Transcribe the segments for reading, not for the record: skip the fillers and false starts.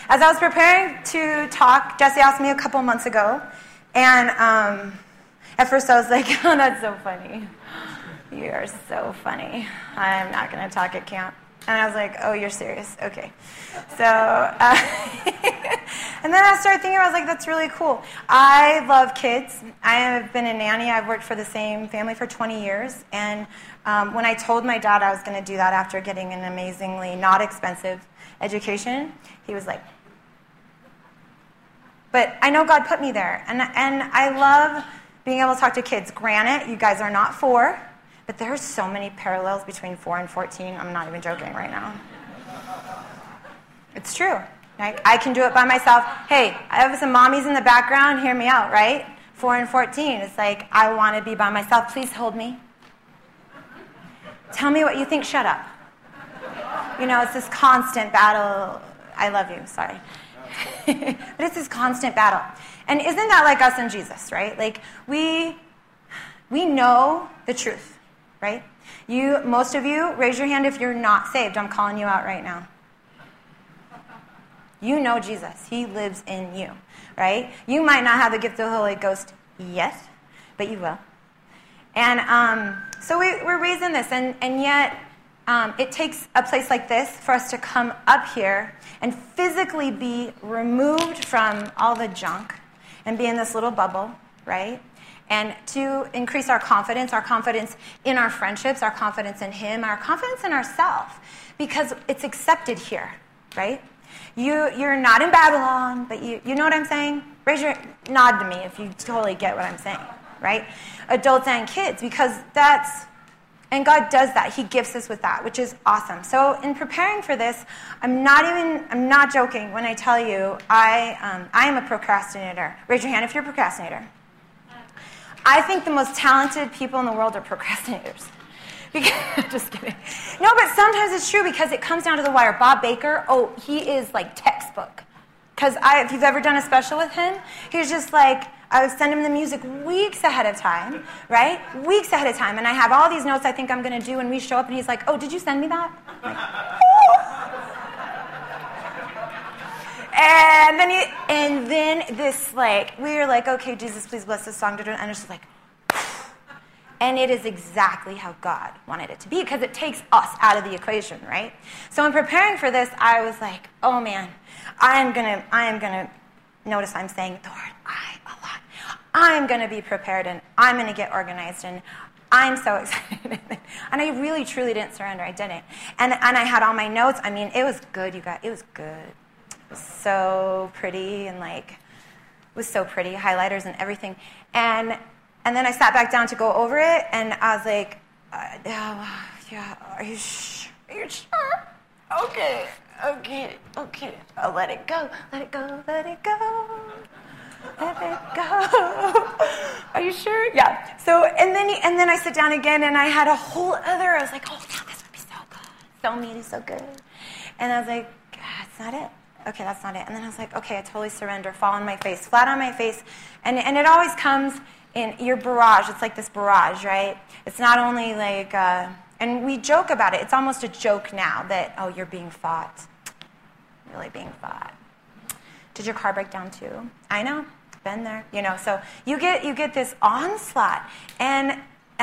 as I was preparing to talk, Jesse asked me a couple months ago, and at first I was like, oh, that's so funny. You are so funny. I'm not going to talk at camp. And I was like, oh, you're serious? Okay. So, and then I started thinking, I was like, that's really cool. I love kids. I have been a nanny. I've worked for the same family for 20 years. And when I told my dad I was going to do that after getting an amazingly not expensive education, he was like, but I know God put me there. And I love being able to talk to kids. Granted, you guys are not 4. But there are so many parallels between 4 and 14. I'm not even joking right now. It's true. I can do it by myself. Hey, I have some mommies in the background. Hear me out, right? 4 and 14. It's like, I want to be by myself. Please hold me. Tell me what you think. Shut up. It's this constant battle. I love you. Sorry. But it's this constant battle. And isn't that like us and Jesus, right? Like, we know the truth. Right? Most of you, raise your hand if you're not saved. I'm calling you out right now. You know Jesus. He lives in you. Right? You might not have the gift of the Holy Ghost yet, but you will. And so we're raised in this, and yet it takes a place like this for us to come up here and physically be removed from all the junk and be in this little bubble, right? And to increase our confidence in our friendships, our confidence in Him, our confidence in ourselves, because it's accepted here, right? You're not in Babylon, but you know what I'm saying? Nod to me if you totally get what I'm saying, right? Adults and kids, because and God does that. He gifts us with that, which is awesome. So in preparing for this, I'm not joking when I tell you I am a procrastinator. Raise your hand if you're a procrastinator. I think the most talented people in the world are procrastinators. Just kidding. No, but sometimes it's true because it comes down to the wire. Bob Baker, he is like textbook. Because if you've ever done a special with him, he's just like, I would send him the music weeks ahead of time, right? Weeks ahead of time. And I have all these notes I think I'm going to do, and we show up, and he's like, oh, did you send me that? I'm like, And then this, we were like, okay, Jesus, please bless this song. And it's just like, and it is exactly how God wanted it to be, because it takes us out of the equation, right? So in preparing for this, I was like, oh man, I am gonna notice I'm saying the word I a lot. I'm gonna be prepared, and I'm gonna get organized, and I'm so excited. And I really, truly didn't surrender. I didn't. And I had all my notes. I mean, it was good, you guys. It was good. It was so pretty, and it was so pretty, highlighters and everything. And then I sat back down to go over it, and I was like, yeah, are you sure? Are you sure? Okay. I'll let it go. Let it go. Let it go. Let it go. Are you sure? Yeah. So, and then I sit down again, and I had a whole other, I was like, oh, yeah, this would be so good. So meaty, so good. And I was like, that's not it. Okay, that's not it. And then I was like, okay, I totally surrender. Fall on my face, flat on my face. And it always comes in your barrage. It's like this barrage, right? It's not only and we joke about it. It's almost a joke now that, oh, you're being fought. Really being fought. Did your car break down too? I know. Been there. So you get this onslaught. And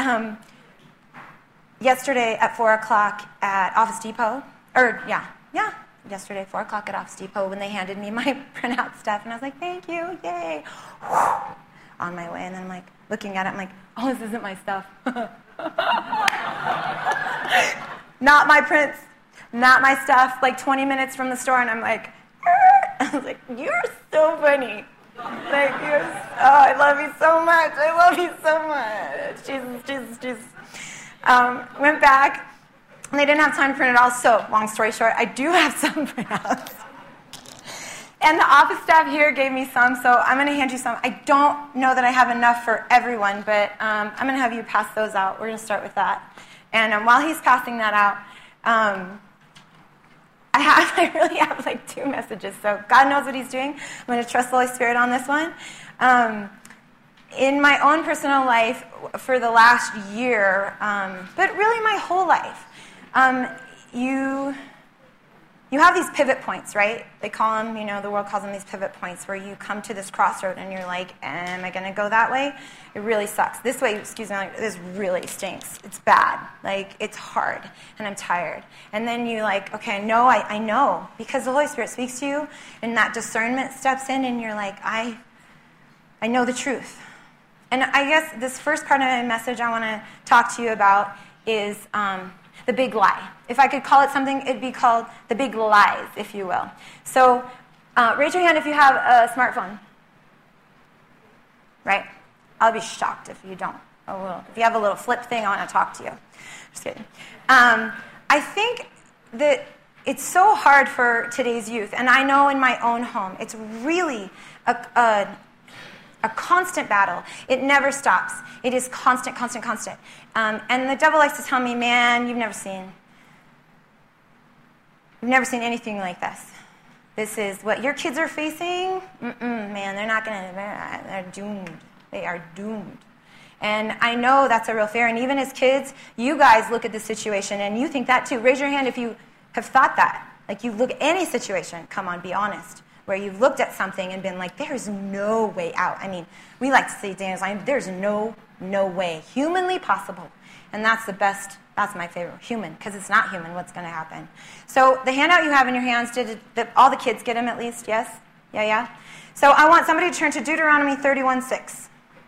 yesterday at 4 o'clock at Office Depot, yesterday, 4 o'clock at Office Depot, when they handed me my printout stuff, and I was like, thank you, yay. On my way, and then I'm like, looking at it, I'm like, oh, this isn't my stuff. Not my prints, not my stuff, 20 minutes from the store, and I'm like, I was like, you're so funny. I love you so much. I love you so much. Jesus. Went back. And they didn't have time to print it all, so long story short, I do have some printouts. And the office staff here gave me some, so I'm going to hand you some. I don't know that I have enough for everyone, but I'm going to have you pass those out. We're going to start with that. And while he's passing that out, I really have 2 messages, so God knows what he's doing. I'm going to trust the Holy Spirit on this one. In my own personal life, for the last year, but really my whole life, you you have these pivot points, right? They call them, the world calls them these pivot points, where you come to this crossroad and you're like, am I going to go that way? It really sucks. This way, this really stinks. It's bad. It's hard, and I'm tired. And then you okay, I know, because the Holy Spirit speaks to you, and that discernment steps in, and you're like, I know the truth. And I guess this first part of my message I want to talk to you about is the big lie. If I could call it something, it'd be called the big lies, if you will. So raise your hand if you have a smartphone. Right? I'll be shocked if you don't. If you have a little flip thing, I want to talk to you. Just kidding. I think that it's so hard for today's youth, and I know in my own home, it's really a constant battle. It never stops. It is constant, constant, constant. And the devil likes to tell me, man, you've never seen anything like this. This is what your kids are facing. Man, they're doomed. They are doomed. And I know that's a real fear. And even as kids, you guys look at the situation and you think that too. Raise your hand if you have thought that. You look at any situation, come on, be honest, where you've looked at something and been like, there's no way out. I mean, we like to say Daniel's line, there's no way humanly possible. And that's the best, that's my favorite, human, because it's not human what's going to happen. So the handout you have in your hands, did all the kids get them at least? Yes? Yeah? So I want somebody to turn to Deuteronomy 31:6.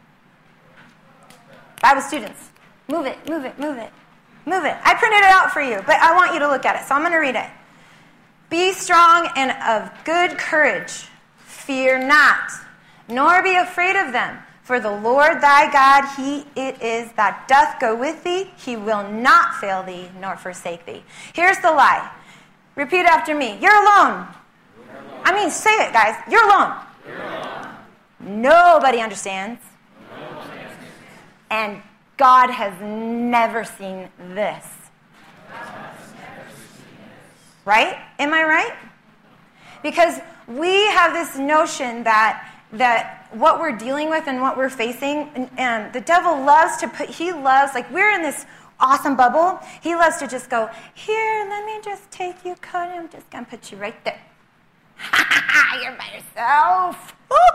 Bible students, move it. I printed it out for you, but I want you to look at it, so I'm going to read it. Be strong and of good courage. Fear not, nor be afraid of them. For the Lord thy God, he it is that doth go with thee. He will not fail thee, nor forsake thee. Here's the lie. Repeat after me. You're alone. I mean, say it, guys. You're alone. Nobody understands. And God has never seen this. Right? Am I right? Because we have this notion that what we're dealing with and what we're facing, and the devil loves to we're in this awesome bubble. He loves to just go, here, let me just take you, Cody. I'm just going to put you right there. You're by yourself.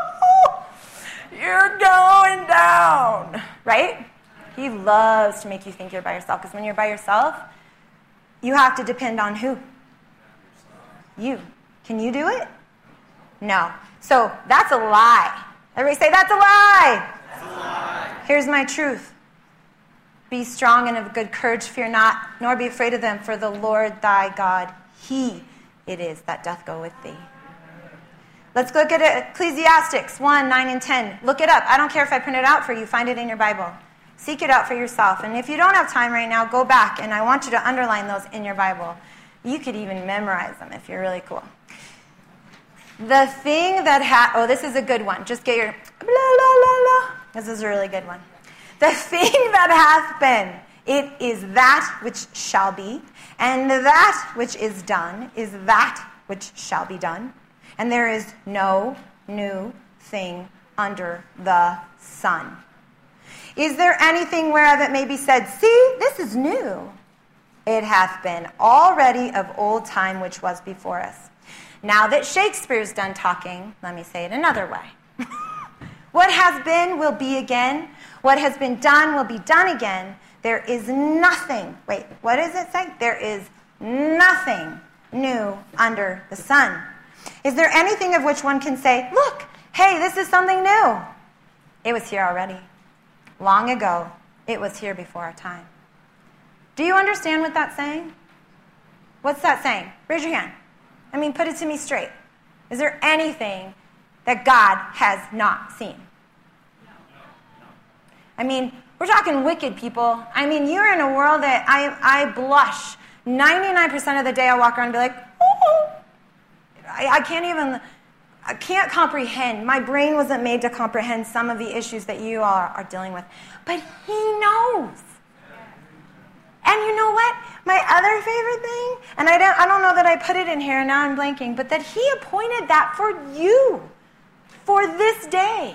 You're going down. Right? He loves to make you think you're by yourself, because when you're by yourself, you have to depend on who? You. Can you do it? No. So that's a lie. Everybody say, that's a lie. That's a lie. Here's my truth. Be strong and of good courage. Fear not, nor be afraid of them. For the Lord thy God, he it is that doth go with thee. Let's look at it. Ecclesiastes 1, 9, and 10. Look it up. I don't care if I print it out for you. Find it in your Bible. Seek it out for yourself. And if you don't have time right now, go back, and I want you to underline those in your Bible. You could even memorize them if you're really cool. The thing that this is a good one. Just get your blah, blah, blah, blah. This is a really good one. The thing that hath been, it is that which shall be, and that which is done is that which shall be done. And there is no new thing under the sun. Is there anything whereof it may be said, see, this is new? It hath been already of old time which was before us. Now that Shakespeare's done talking, let me say it another way. What has been will be again. What has been done will be done again. There is nothing, wait, what does it say? There is nothing new under the sun. Is there anything of which one can say, look, hey, this is something new? It was here already. Long ago, it was here before our time. Do you understand what that's saying? What's that saying? Raise your hand. I mean, put it to me straight. Is there anything that God has not seen? I mean, we're talking wicked people. I mean, you're in a world that I blush. 99% of the day I walk around and be like, oh, I can't comprehend. My brain wasn't made to comprehend some of the issues that you are dealing with. But he knows. And you know what? My other favorite thing, and I don't know that I put it in here, now I'm blanking, but that he appointed that for you, for this day.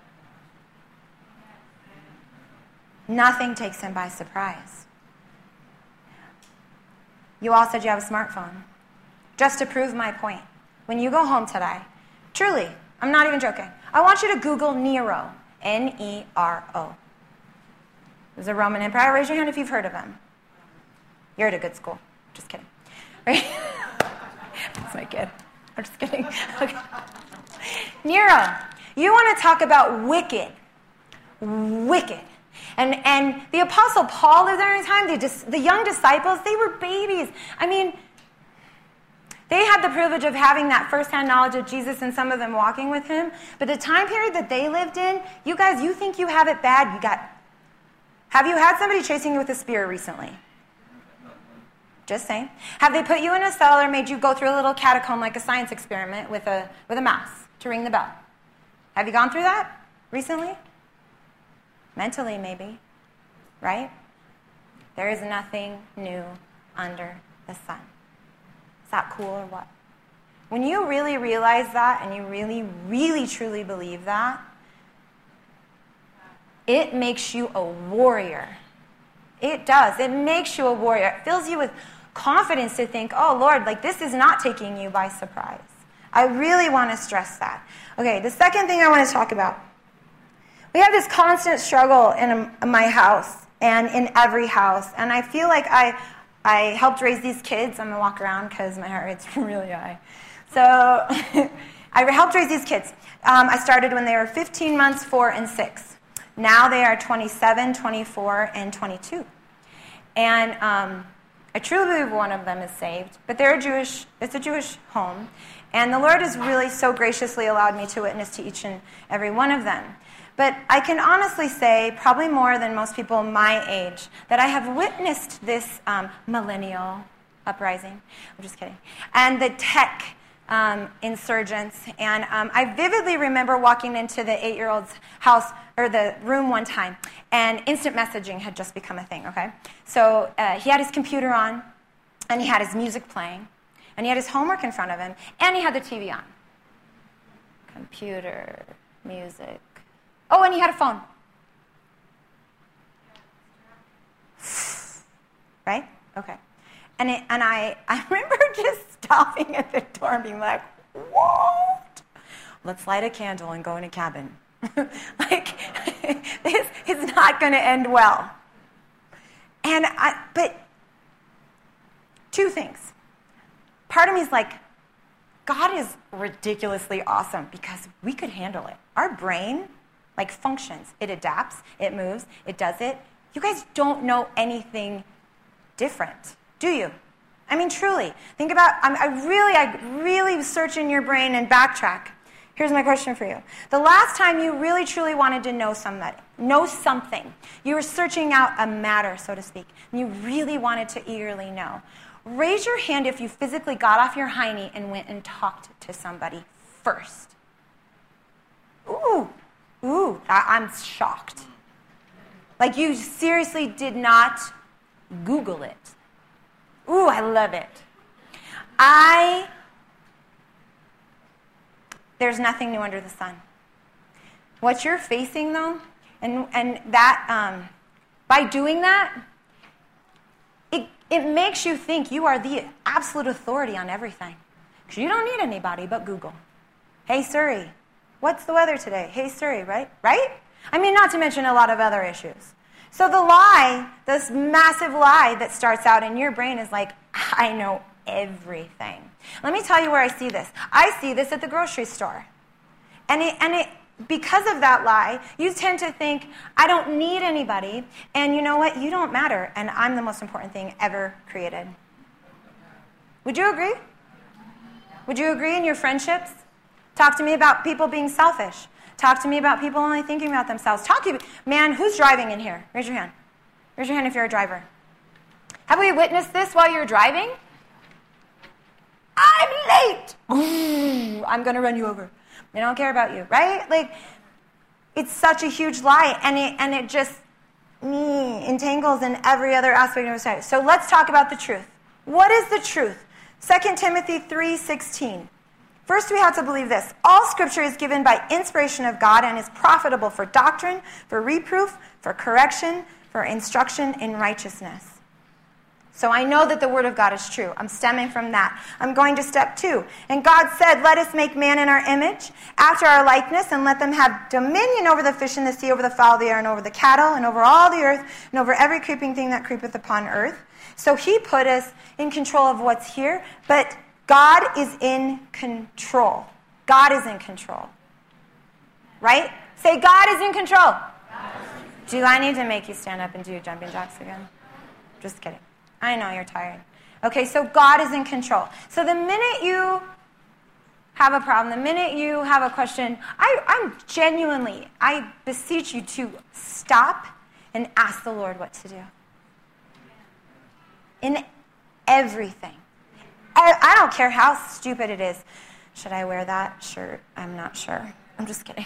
Nothing takes him by surprise. You all said you have a smartphone. just to prove my point. When you go home today, truly, I'm not even joking, I want you to Google Nero, Nero. He was a Roman emperor. Raise your hand if you've heard of him. You're at a good school. Just kidding. Right? That's my kid. I'm just kidding. Okay. Nero, you want to talk about wicked. Wicked. And the Apostle Paul lived there in time. The young disciples, they were babies. I mean, they had the privilege of having that firsthand knowledge of Jesus and some of them walking with him. But the time period that they lived in, you guys, you think you have it bad, have you had somebody chasing you with a spear recently? Just saying. Have they put you in a cell or made you go through a little catacomb like a science experiment with a mouse to ring the bell? Have you gone through that recently? Mentally, maybe. Right? There is nothing new under the sun. Is that cool or what? When you really realize that and you really, really, truly believe that, it makes you a warrior. It does. It makes you a warrior. It fills you with confidence to think, oh, Lord, like this is not taking you by surprise. I really want to stress that. Okay, the second thing I want to talk about. We have this constant struggle in my house and in every house. And I feel like I helped raise these kids. I'm going to walk around because my heart rate's really high. So I helped raise these kids. I started when they were 15 months, 4, and 6. Now they are 27, 24, and 22. And I truly believe one of them is saved. But it's a Jewish home. And the Lord has really so graciously allowed me to witness to each and every one of them. But I can honestly say, probably more than most people my age, that I have witnessed this millennial uprising. I'm just kidding. And the tech insurgents. And I vividly remember walking into the 8-year-old's house, or the room one time, and instant messaging had just become a thing, okay? So he had his computer on, and he had his music playing, and he had his homework in front of him, and he had the TV on. Computer, music. Oh, and he had a phone. Right? Okay. And I remember just stopping at the door and being like, what? Let's light a candle and go in a cabin. Like, this is not going to end well. But two things. Part of me is like, God is ridiculously awesome because we could handle it. Our brain, like, functions. It adapts, it moves, it does it. You guys don't know anything different, do you? I mean, truly. Think about, I really search in your brain and backtrack. Here's my question for you. The last time you really, truly wanted to know something, you were searching out a matter, so to speak, and you really wanted to eagerly know. Raise your hand if you physically got off your hiney and went and talked to somebody first. Ooh, I'm shocked. Like you seriously did not Google it. Ooh, I love it. There's nothing new under the sun. What you're facing, though, and that by doing that, it makes you think you are the absolute authority on everything. Because you don't need anybody but Google. Hey, Siri, what's the weather today? Hey, Siri, right? I mean, not to mention a lot of other issues. So the lie, this massive lie that starts out in your brain is like, I know everything. Let me tell you where I see this. I see this at the grocery store. And because of that lie, you tend to think, I don't need anybody, and you know what? You don't matter, and I'm the most important thing ever created. Would you agree? Would you agree in your friendships? Talk to me about people being selfish. Talk to me about people only thinking about themselves. Talk to me. Man, who's driving in here? Raise your hand. Raise your hand if you're a driver. Have we witnessed this while you're driving? I'm late. Ooh, I'm going to run you over. They don't care about you, right? Like, it's such a huge lie, and it just entangles in every other aspect of society. So let's talk about the truth. What is the truth? 2 Timothy 3:16. First, we have to believe this. All Scripture is given by inspiration of God and is profitable for doctrine, for reproof, for correction, for instruction in righteousness. So I know that the word of God is true. I'm stemming from that. I'm going to step 2. And God said, let us make man in our image, after our likeness, and let them have dominion over the fish in the sea, over the fowl of the air, and over the cattle, and over all the earth, and over every creeping thing that creepeth upon earth. So he put us in control of what's here, but God is in control. God is in control. Right? Say, God is in control. Do I need to make you stand up and do jumping jacks again? Just kidding. I know you're tired. Okay, so God is in control. So the minute you have a problem, the minute you have a question, I beseech you to stop and ask the Lord what to do. In everything. I don't care how stupid it is. Should I wear that shirt? I'm not sure. I'm just kidding.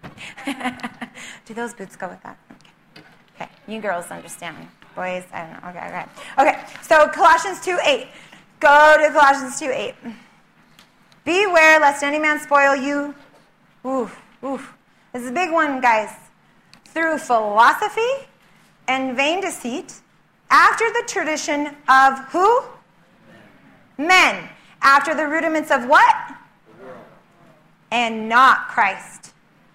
Do those boots go with that? Okay, you girls understand. Boys, I don't know. Okay, so Colossians 2:8. Go to Colossians 2:8. Beware lest any man spoil you. This is a big one, guys. Through philosophy and vain deceit, after the tradition of who? Men. After the rudiments of what? The world. And not Christ.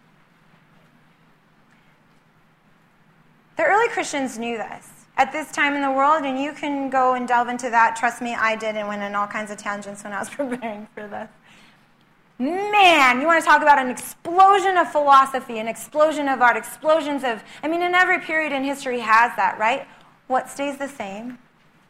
The early Christians knew this. At this time in the world, and you can go and delve into that. Trust me, I did, and went on all kinds of tangents when I was preparing for this. Man, you want to talk about an explosion of philosophy, an explosion of art, explosions of, and every period in history has that, right? What stays the same?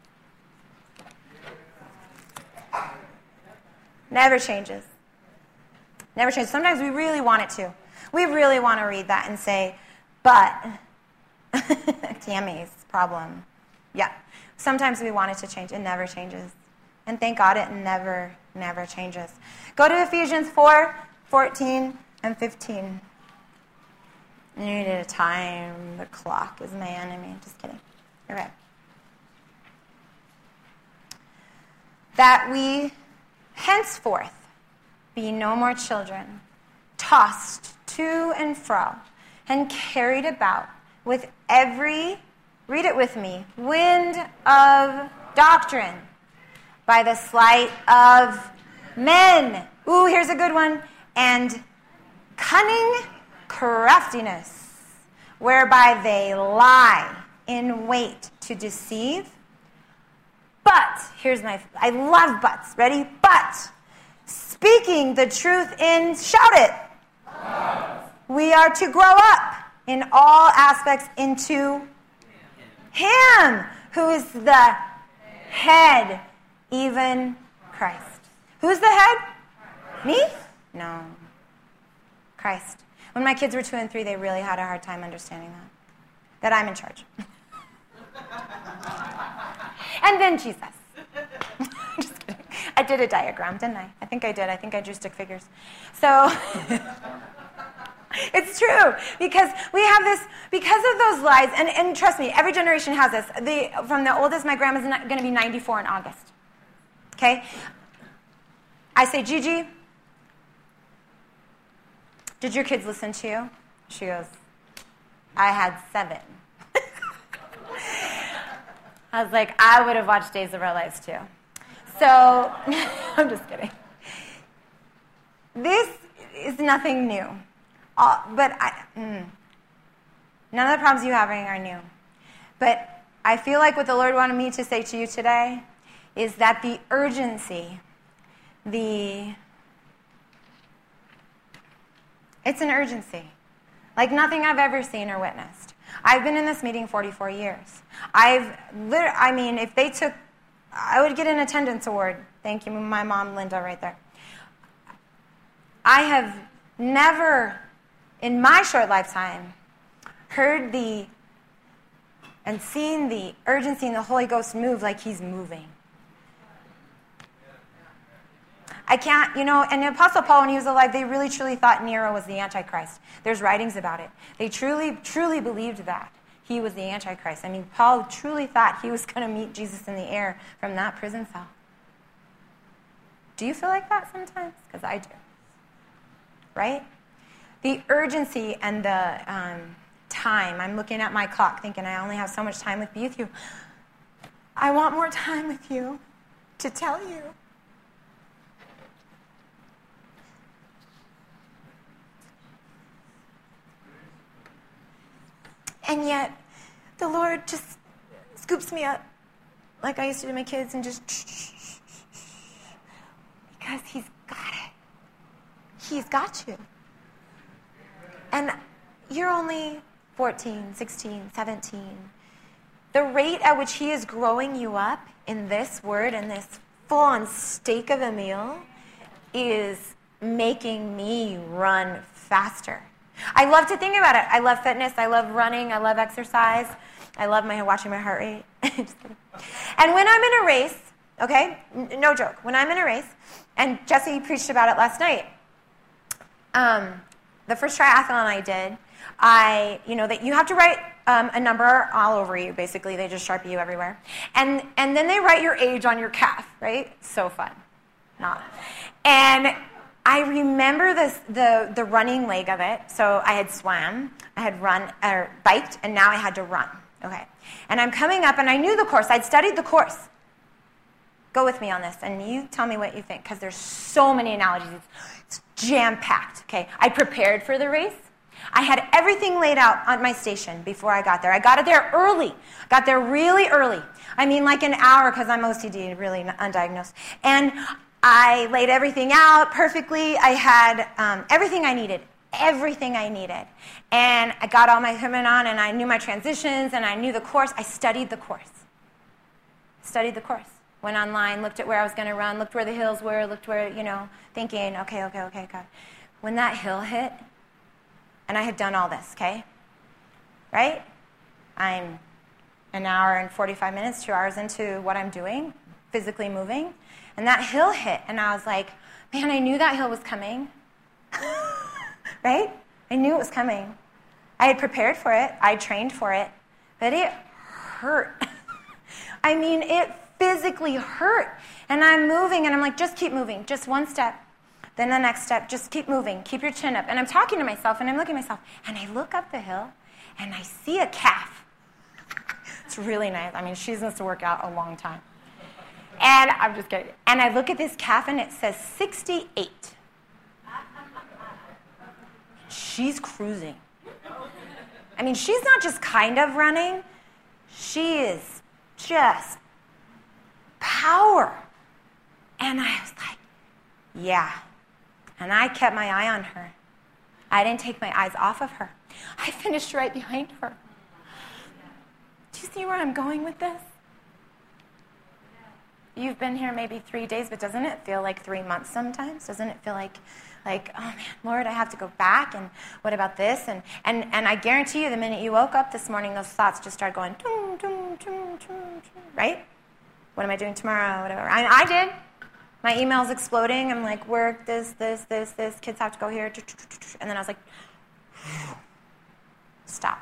Never changes. Never changes. Sometimes we really want it to. We really want to read that and say, but Tammy's problem. Yeah. Sometimes we want it to change. It never changes. And thank God it never changes. Go to Ephesians 4:14 and 15. You need a time. The clock is my enemy. Just kidding. Okay. That we henceforth be no more children, tossed to and fro, and carried about with every, read it with me, wind of doctrine, by the sleight of men. Ooh, here's a good one. And cunning craftiness, whereby they lie in wait to deceive. But, I love buts. Ready? But, speaking the truth in, shout it. We are to grow up in all aspects into Him, who is the head, even Christ. Who's the head? Me? No. Christ. When my kids were 2 and 3, they really had a hard time understanding that I'm in charge. And then Jesus. Just kidding. I did a diagram, didn't I? I think I did. I think I drew stick figures. So it's true, because we have this, because of those lies, and trust me, every generation has this. From the oldest, my grandma's going to be 94 in August. Okay? I say, Gigi, did your kids listen to you? She goes, I had 7. I was like, I would have watched Days of Our Lives too. So, I'm just kidding. This is nothing new. But none of the problems you have are new. But I feel like what the Lord wanted me to say to you today is that the urgency, it's an urgency. Like nothing I've ever seen or witnessed. I've been in this meeting 44 years. If they took, I would get an attendance award. Thank you, my mom, Linda, right there. I have never, in my short lifetime, heard and seen the urgency in the Holy Ghost move like He's moving. I can't, and the Apostle Paul, when he was alive, they really, truly thought Nero was the Antichrist. There's writings about it. They truly, truly believed that he was the Antichrist. Paul truly thought he was going to meet Jesus in the air from that prison cell. Do you feel like that sometimes? Because I do. Right? The urgency and the time. I'm looking at my clock thinking I only have so much time with you. I want more time with you to tell you. And yet, the Lord just scoops me up like I used to do my kids and just, because he's got it. He's got you. And you're only 14, 16, 17. The rate at which he is growing you up in this word and this full-on steak of a meal is making me run faster. I love to think about it. I love fitness. I love running. I love exercise. I love watching my heart rate. Just kidding. And when I'm in a race, okay, no joke, when I'm in a race, and Jesse preached about it last night, the first triathlon I did, that you have to write a number all over you, basically. They just Sharpie you everywhere. And then they write your age on your calf, right? So fun. Not. And I remember the running leg of it. So I had swam, I had run, or biked, and now I had to run. Okay. And I'm coming up, and I knew the course. I'd studied the course. Go with me on this, and you tell me what you think, because there's so many analogies. It's jam-packed, okay? I prepared for the race. I had everything laid out on my station before I got there. I got there early. Got there really early. I mean, like an hour, because I'm OCD, really undiagnosed. And I laid everything out perfectly. I had everything I needed. Everything I needed. And I got all my equipment on, and I knew my transitions, and I knew the course. I studied the course. Went online, looked at where I was going to run, looked where the hills were, looked where, thinking, okay, God. When that hill hit, and I had done all this, okay? Right? I'm an hour and 45 minutes, 2 hours into what I'm doing, physically moving, and that hill hit, and I was like, man, I knew that hill was coming. Right? I knew it was coming. I had prepared for it. I trained for it. But it hurt. I mean, it physically hurt. And I'm moving, and I'm like, just keep moving. Just one step. Then the next step. Just keep moving. Keep your chin up. And I'm talking to myself, and I'm looking at myself. And I look up the hill, and I see a calf. It's really nice. I mean, she's supposed to work out a long time. And I'm just kidding. And I look at this calf, and it says 68. She's cruising. I mean, she's not just kind of running. She is just power. And I was like, yeah. And I kept my eye on her. I didn't take my eyes off of her. I finished right behind her. Do you see where I'm going with this? You've been here maybe 3 days, but doesn't it feel like 3 months sometimes? Doesn't it feel like, oh man, Lord, I have to go back, and what about this? And I guarantee you, the minute you woke up this morning, those thoughts just started going, doom, doom, doom, doom, doom, right? What am I doing tomorrow? Whatever. I did. My email's exploding. I'm like, work, this. Kids have to go here. And then I was like, stop.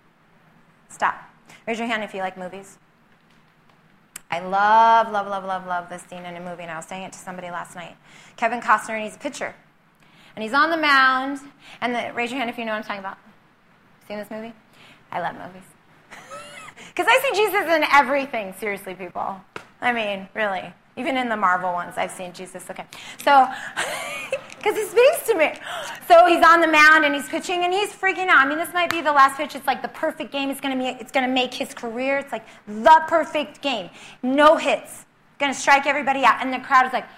Raise your hand if you like movies. I love this scene in a movie, and I was saying it to somebody last night. Kevin Costner, and he's a pitcher. And he's on the mound, and raise your hand if you know what I'm talking about. Seen this movie? I love movies. Because I see Jesus in everything, seriously, people. I mean, really. Even in the Marvel ones, I've seen Jesus. Okay. So, because he speaks to me. So he's on the mound, and he's pitching, and he's freaking out. I mean, this might be the last pitch. It's like the perfect game. It's going to make his career. It's like the perfect game. No hits. Going to strike everybody out. And the crowd is like,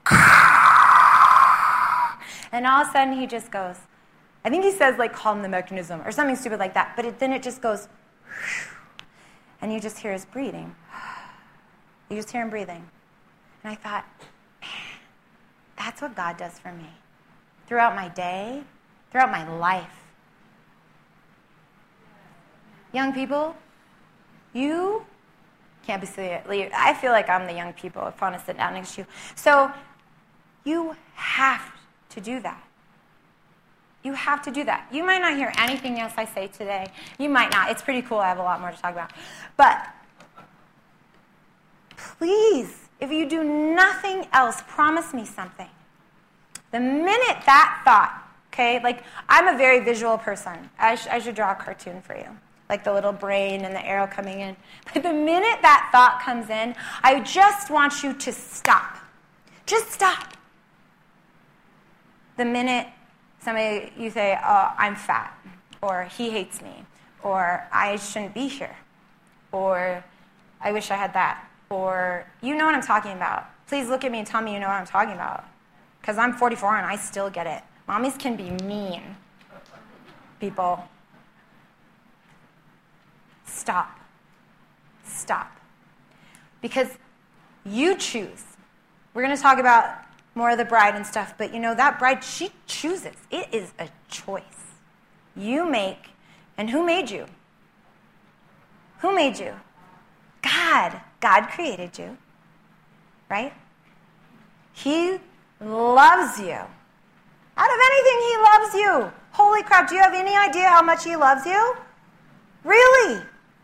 and all of a sudden he just goes, I think he says, like, calm the mechanism or something stupid like that. But then it just goes, and you just hear his breathing. You just hear him breathing. And I thought, man, that's what God does for me. Throughout my day, throughout my life. Young people, you can't be silly. I feel like I'm the young people if I want to sit down next to you. So you have to do that. You have to do that. You might not hear anything else I say today. You might not. It's pretty cool. I have a lot more to talk about. But please, if you do nothing else, promise me something. The minute that thought, okay, like I'm a very visual person. I should draw a cartoon for you. like the little brain and the arrow coming in. But the minute that thought comes in, I just want you to stop. Just stop. The minute you say, oh, I'm fat, or he hates me, or I shouldn't be here, or I wish I had that, or you know what I'm talking about. Please look at me and tell me you know what I'm talking about. Because I'm 44 and I still get it. Mommies can be mean. People. Stop. Stop. Because you choose. We're going to talk about more of the bride and stuff, but that bride, she chooses. It is a choice. You make, and who made you? Who made you? God. God created you. Right? He loves you. Out of anything, he loves you. Holy crap, do you have any idea how much he loves you? Really?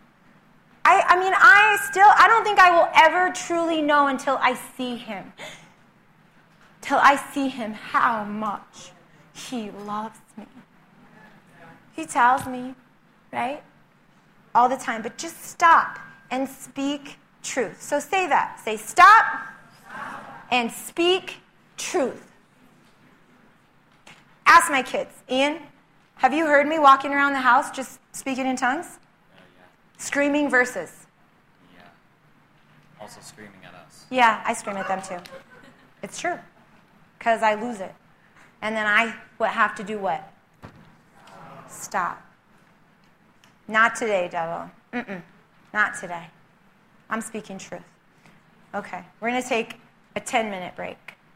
I don't think I will ever truly know until I see him. Till I see him how much he loves me. He tells me, right? All the time. But just stop and speak truth. So say that. Say stop. And speak truth. Ask my kids, Ian, have you heard me walking around the house just speaking in tongues? Yeah. Screaming verses. Yeah. Also screaming at us. Yeah, I scream at them too. It's true. Because I lose it. And then I have to do what? Stop. Not today, devil. Not today. I'm speaking truth. Okay, we're going to take a 10-minute break.